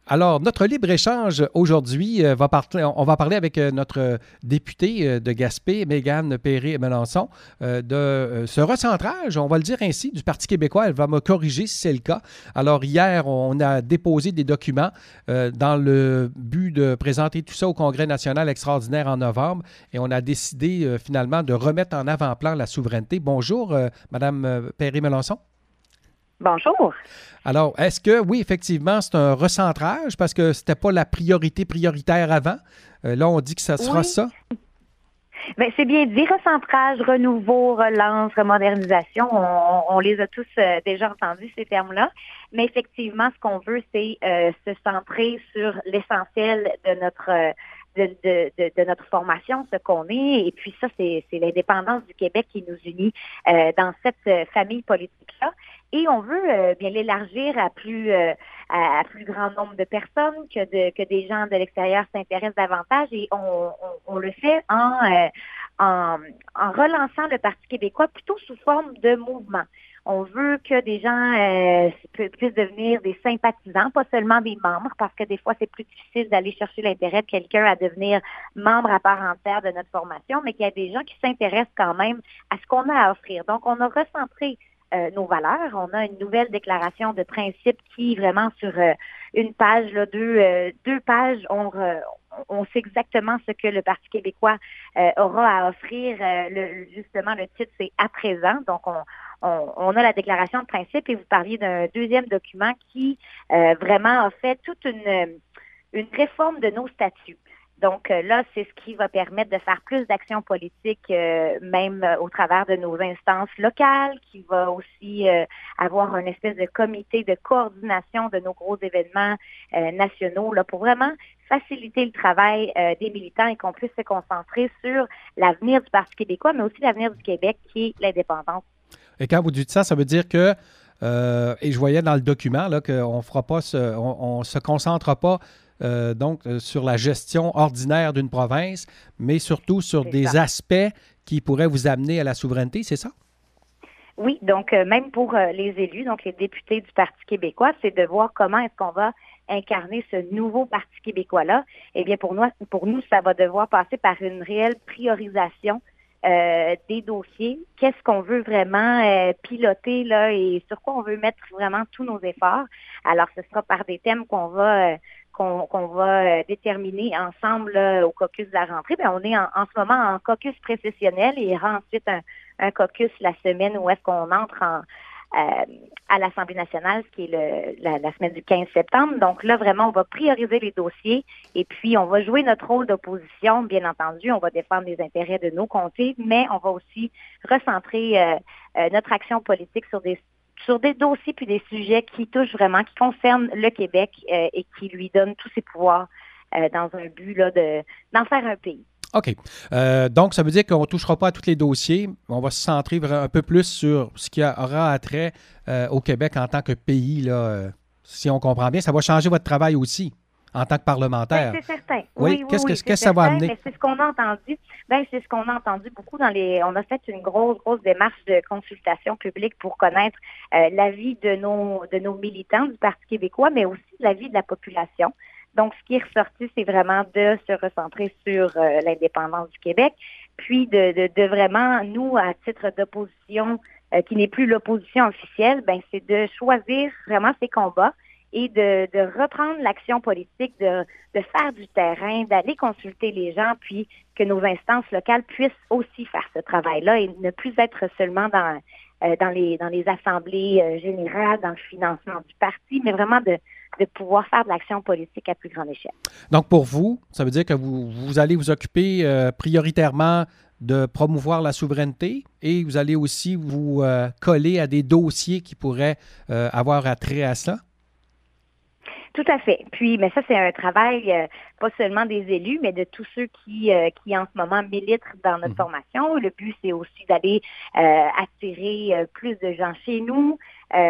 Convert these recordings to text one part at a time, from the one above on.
Alors, notre libre-échange aujourd'hui, on va parler avec notre députée de Gaspé, Mégane Péré-Melançon, de ce recentrage, on va le dire ainsi, du Parti québécois. Elle va me corriger si c'est le cas. Alors, hier, on a déposé des documents dans le but de présenter tout ça au Congrès national extraordinaire en novembre et on a décidé finalement de remettre en avant-plan la souveraineté. Bonjour, Madame Péré-Melançon. Bonjour. Alors, est-ce que, oui, effectivement, c'est un recentrage parce que c'était pas la prioritaire avant? Là, on dit que ça sera ça? Bien, c'est bien dit, recentrage, renouveau, relance, remodernisation. On les a tous déjà entendus, ces termes-là. Mais effectivement, ce qu'on veut, c'est se centrer sur l'essentiel de notre formation, ce qu'on est. Et puis ça, c'est l'indépendance du Québec qui nous unit dans cette famille politique-là. Et on veut bien l'élargir à plus grand nombre de personnes, que des gens de l'extérieur s'intéressent davantage. Et on le fait en relançant le Parti québécois plutôt sous forme de mouvement. On veut que des gens puissent devenir des sympathisants, pas seulement des membres, parce que des fois, c'est plus difficile d'aller chercher l'intérêt de quelqu'un à devenir membre à part entière de notre formation, mais qu'il y a des gens qui s'intéressent quand même à ce qu'on a à offrir. Donc, on a recentré nos valeurs. On a une nouvelle déclaration de principe qui, vraiment, sur une page, là, deux pages, on sait exactement ce que le Parti québécois aura à offrir. Justement, le titre, c'est « À présent ». Donc, on a la déclaration de principe et vous parliez d'un deuxième document qui vraiment a fait toute une réforme de nos statuts. Donc là, c'est ce qui va permettre de faire plus d'actions politiques, même au travers de nos instances locales, qui va aussi avoir une espèce de comité de coordination de nos gros événements nationaux, là, pour vraiment faciliter le travail des militants et qu'on puisse se concentrer sur l'avenir du Parti québécois, mais aussi l'avenir du Québec, qui est l'indépendance. Et quand vous dites ça, ça veut dire que, et je voyais dans le document là, qu'on fera pas, on se concentre pas sur la gestion ordinaire d'une province, mais surtout sur des aspects qui pourraient vous amener à la souveraineté, c'est ça? Oui, donc même pour les élus, donc les députés du Parti québécois, c'est de voir comment est-ce qu'on va incarner ce nouveau Parti québécois-là. Eh bien, pour nous, ça va devoir passer par une réelle priorisation des dossiers. Qu'est-ce qu'on veut vraiment piloter là et sur quoi on veut mettre vraiment tous nos efforts. Alors, ce sera par des thèmes qu'on va déterminer ensemble là, au caucus de la rentrée. Bien, on est en ce moment en caucus précessionnel et il y aura ensuite un caucus la semaine où est-ce qu'on entre à l'Assemblée nationale, ce qui est la semaine du 15 septembre. Donc là, vraiment, on va prioriser les dossiers et puis on va jouer notre rôle d'opposition, bien entendu. On va défendre les intérêts de nos comtés, mais on va aussi recentrer notre action politique sur des dossiers puis des sujets qui touchent vraiment, qui concernent le Québec et qui lui donnent tous ses pouvoirs dans un but là, d'en faire un pays. OK. Donc, ça veut dire qu'on ne touchera pas à tous les dossiers. On va se centrer un peu plus sur ce qui aura attrait au Québec en tant que pays. Là, si on comprend bien, ça va changer votre travail aussi en tant que parlementaire. Bien, c'est certain. Oui. Qu'est-ce que ça va amener? Mais c'est ce qu'on a entendu. Bien, c'est ce qu'on a entendu beaucoup on a fait une grosse démarche de consultation publique pour connaître l'avis de nos militants du Parti québécois, mais aussi l'avis de la population. Donc, ce qui est ressorti, c'est vraiment de se recentrer sur l'indépendance du Québec, puis de vraiment, nous, à titre d'opposition, qui n'est plus l'opposition officielle, ben c'est de choisir vraiment ses combats et de reprendre l'action politique, de faire du terrain, d'aller consulter les gens, puis que nos instances locales puissent aussi faire ce travail-là et ne plus être seulement dans les assemblées générales, dans le financement du parti, mais vraiment de pouvoir faire de l'action politique à plus grande échelle. Donc, pour vous, ça veut dire que vous allez vous occuper prioritairement de promouvoir la souveraineté et vous allez aussi vous coller à des dossiers qui pourraient avoir attrait à ça? Tout à fait. Puis, mais ça, c'est un travail pas seulement des élus, mais de tous ceux qui en ce moment militent dans notre formation. Le but, c'est aussi d'aller attirer plus de gens chez nous.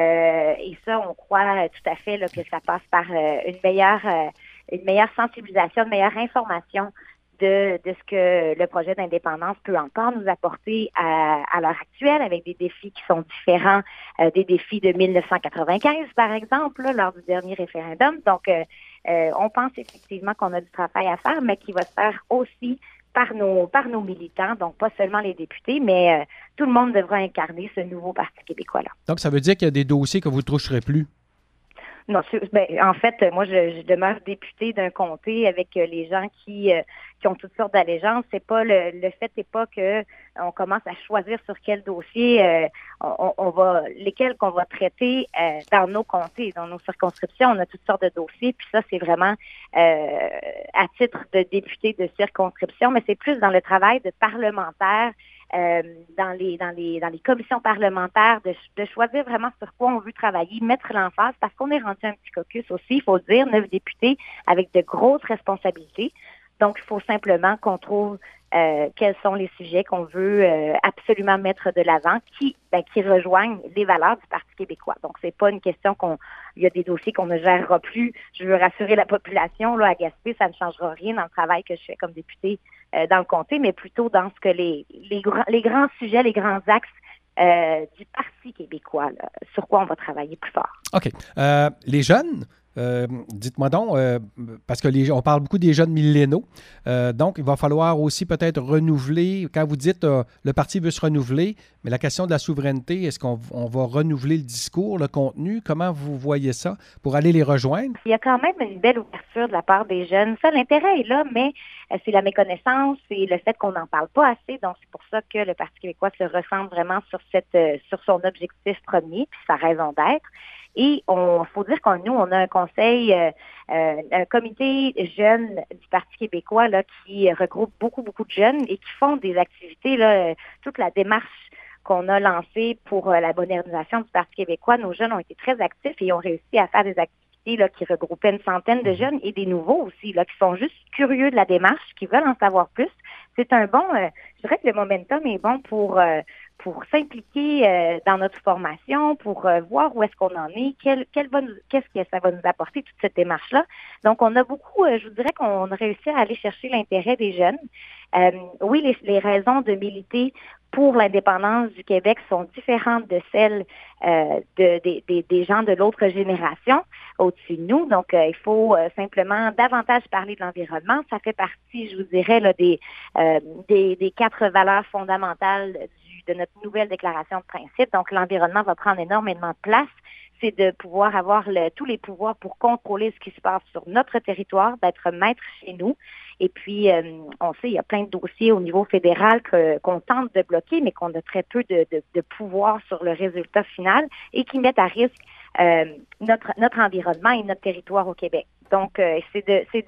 Et ça, on croit tout à fait là, que ça passe par une meilleure sensibilisation, une meilleure information de ce que le projet d'indépendance peut encore nous apporter à l'heure actuelle, avec des défis qui sont différents des défis de 1995, par exemple, là, lors du dernier référendum. Donc, on pense effectivement qu'on a du travail à faire, mais qui va se faire aussi par nos militants, donc pas seulement les députés, mais tout le monde devra incarner ce nouveau Parti québécois-là. Donc, ça veut dire qu'il y a des dossiers que vous ne toucherez plus? Non, en fait, moi, je demeure députée d'un comté avec les gens qui ont toutes sortes d'allégeances. C'est pas le fait n'est pas que on commence à choisir sur quel dossier lesquels qu'on va traiter dans nos comtés, dans nos circonscriptions. On a toutes sortes de dossiers, puis ça, c'est vraiment à titre de député de circonscription, mais c'est plus dans le travail de parlementaire. Dans les commissions parlementaires, de choisir vraiment sur quoi on veut travailler, mettre l'emphase, parce qu'on est rendu un petit caucus aussi, il faut le dire, 9 députés avec de grosses responsabilités. Donc, il faut simplement qu'on trouve quels sont les sujets qu'on veut absolument mettre de l'avant, qui rejoignent les valeurs du Parti québécois. Donc, c'est pas une question il y a des dossiers qu'on ne gérera plus. Je veux rassurer la population, là, à Gaspé, ça ne changera rien dans le travail que je fais comme députée dans le comté, mais plutôt dans ce que les grands sujets, les grands axes du Parti québécois, là, sur quoi on va travailler plus fort. OK. Les jeunes, dites-moi donc, parce que on parle beaucoup des jeunes millénaux, donc il va falloir aussi peut-être renouveler, quand vous dites le parti veut se renouveler, mais la question de la souveraineté, est-ce qu'on va renouveler le discours, le contenu? Comment vous voyez ça pour aller les rejoindre? Il y a quand même une belle ouverture de la part des jeunes. Ça, l'intérêt est là, mais c'est la méconnaissance, c'est le fait qu'on n'en parle pas assez. Donc, c'est pour ça que le Parti québécois se ressent vraiment sur son objectif premier, puis sa raison d'être. Et faut dire nous, on a un conseil, un comité jeune du Parti québécois là, qui regroupe beaucoup, beaucoup de jeunes et qui font des activités, là, toute la démarche qu'on a lancée pour la modernisation du Parti québécois. Nos jeunes ont été très actifs et ont réussi à faire des activités là, qui regroupaient une centaine de jeunes et des nouveaux aussi, là, qui sont juste curieux de la démarche, qui veulent en savoir plus. C'est un bon, je dirais que le momentum est bon pour s'impliquer dans notre formation, pour voir où est-ce qu'on en est, qu'est-ce que ça va nous apporter, toute cette démarche-là. Donc, on a beaucoup, je vous dirais qu'on a réussi à aller chercher l'intérêt des jeunes. Oui, les raisons de militer pour l'indépendance du Québec sont différentes de celles des gens de l'autre génération au-dessus de nous. Donc, il faut simplement davantage parler de l'environnement. Ça fait partie, je vous dirais, là, des 4 valeurs fondamentales de notre nouvelle déclaration de principe. Donc, l'environnement va prendre énormément de place. C'est de pouvoir avoir tous les pouvoirs pour contrôler ce qui se passe sur notre territoire, d'être maître chez nous. Et puis, on sait, il y a plein de dossiers au niveau fédéral qu'on tente de bloquer, mais qu'on a très peu de pouvoir sur le résultat final et qui mettent à risque notre environnement et notre territoire au Québec. Donc, c'est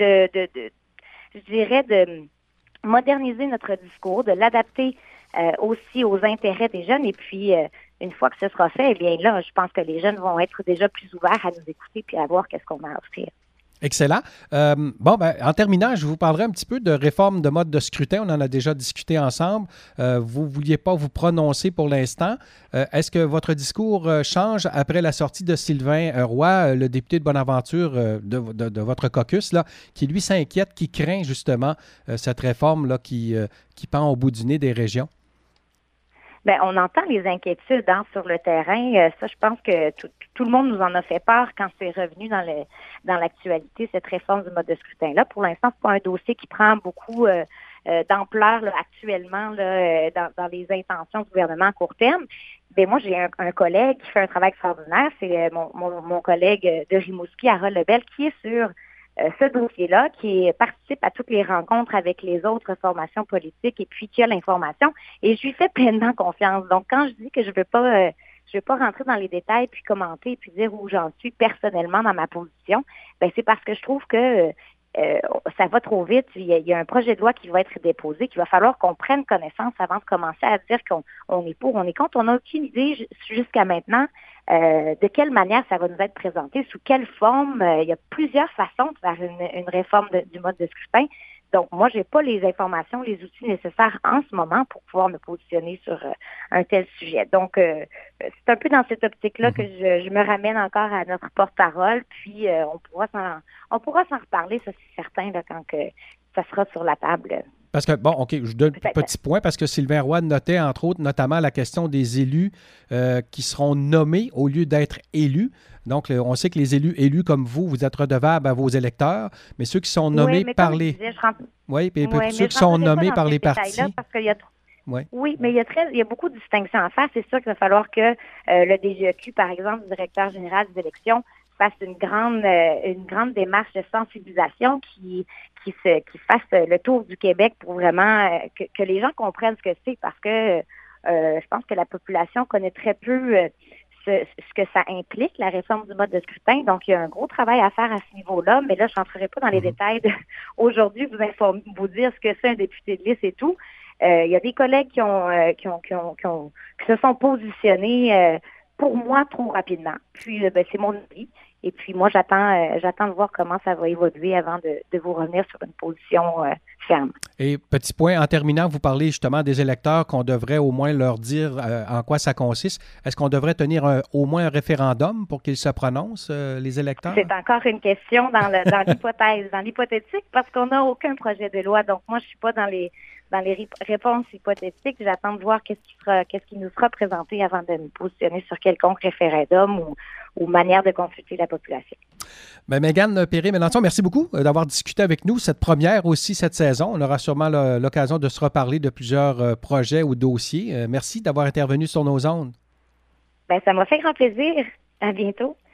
je dirais, de moderniser notre discours, de l'adapter aussi aux intérêts des jeunes. Et puis, une fois que ce sera fait, eh bien là, je pense que les jeunes vont être déjà plus ouverts à nous écouter puis à voir qu'est-ce qu'on a à offrir. Excellent. En terminant, je vous parlerai un petit peu de réforme de mode de scrutin. On en a déjà discuté ensemble. Vous ne vouliez pas vous prononcer pour l'instant. Est-ce que votre discours change après la sortie de Sylvain Roy, le député de Bonaventure de votre caucus, là, qui lui s'inquiète, qui craint justement cette réforme là, qui pend au bout du nez des régions? Bien, on entend les inquiétudes sur le terrain. Ça, je pense que tout le monde nous en a fait part quand c'est revenu dans l'actualité, cette réforme du mode de scrutin-là. Pour l'instant, c'est pas un dossier qui prend beaucoup d'ampleur là, actuellement là, dans les intentions du gouvernement à court terme. Bien, moi, j'ai un collègue qui fait un travail extraordinaire. C'est mon collègue de Rimouski, Harold Lebel, qui est sur ce dossier-là, qui participe à toutes les rencontres avec les autres formations politiques et puis qui a l'information. Et je lui fais pleinement confiance. Donc, quand je dis que je veux pas rentrer dans les détails puis commenter puis dire où j'en suis personnellement dans ma position, ben c'est parce que je trouve que ça va trop vite. Il y a un projet de loi qui va être déposé, qu'il va falloir qu'on prenne connaissance avant de commencer à dire qu'on est pour, on est contre. On n'a aucune idée jusqu'à maintenant de quelle manière ça va nous être présenté, sous quelle forme. Il y a plusieurs façons de faire une réforme du mode de scrutin. Donc, moi, j'ai pas les informations, les outils nécessaires en ce moment pour pouvoir me positionner sur un tel sujet. Donc, c'est un peu dans cette optique-là que je me ramène encore à notre porte-parole, puis on pourra s'en reparler, ça c'est certain, là, quand que ça sera sur la table. Parce que, bon, OK, je donne un petit point, parce que Sylvain Roy notait, entre autres, notamment la question des élus qui seront nommés au lieu d'être élus. Donc, on sait que les élus comme vous, vous êtes redevables à vos électeurs, mais ceux qui sont nommés par les... Oui, puis ceux qui sont nommés par les partis... Ouais. Oui, mais il y a beaucoup de distinctions à faire. C'est sûr qu'il va falloir que le DGEQ, par exemple, le directeur général des élections, fasse une grande démarche de sensibilisation qui fasse le tour du Québec pour vraiment que les gens comprennent ce que c'est, parce que je pense que la population connaît très peu ce que ça implique, la réforme du mode de scrutin. Donc, il y a un gros travail à faire à ce niveau-là, mais là, je n'entrerai pas dans les détails aujourd'hui, vous dire ce que c'est un député de liste et tout. Il y a des collègues qui se sont positionnés pour moi trop rapidement. Puis c'est mon avis. Et puis moi, j'attends de voir comment ça va évoluer avant de vous revenir sur une position ferme. Et petit point, en terminant, vous parlez justement des électeurs qu'on devrait au moins leur dire en quoi ça consiste. Est-ce qu'on devrait tenir au moins un référendum pour qu'ils se prononcent, les électeurs? C'est encore une question dans l'hypothèse, dans l'hypothétique, parce qu'on n'a aucun projet de loi. Donc moi, je suis pas dans les réponses hypothétiques. J'attends de voir qu'est-ce qui nous sera présenté avant de me positionner sur quelconque référendum ou manière de consulter la population. Bien, Mégane Péré-Mélenchon, merci beaucoup d'avoir discuté avec nous cette première aussi cette saison. On aura sûrement l'occasion de se reparler de plusieurs projets ou dossiers. Merci d'avoir intervenu sur nos ondes. Bien, ça m'a fait grand plaisir. À bientôt.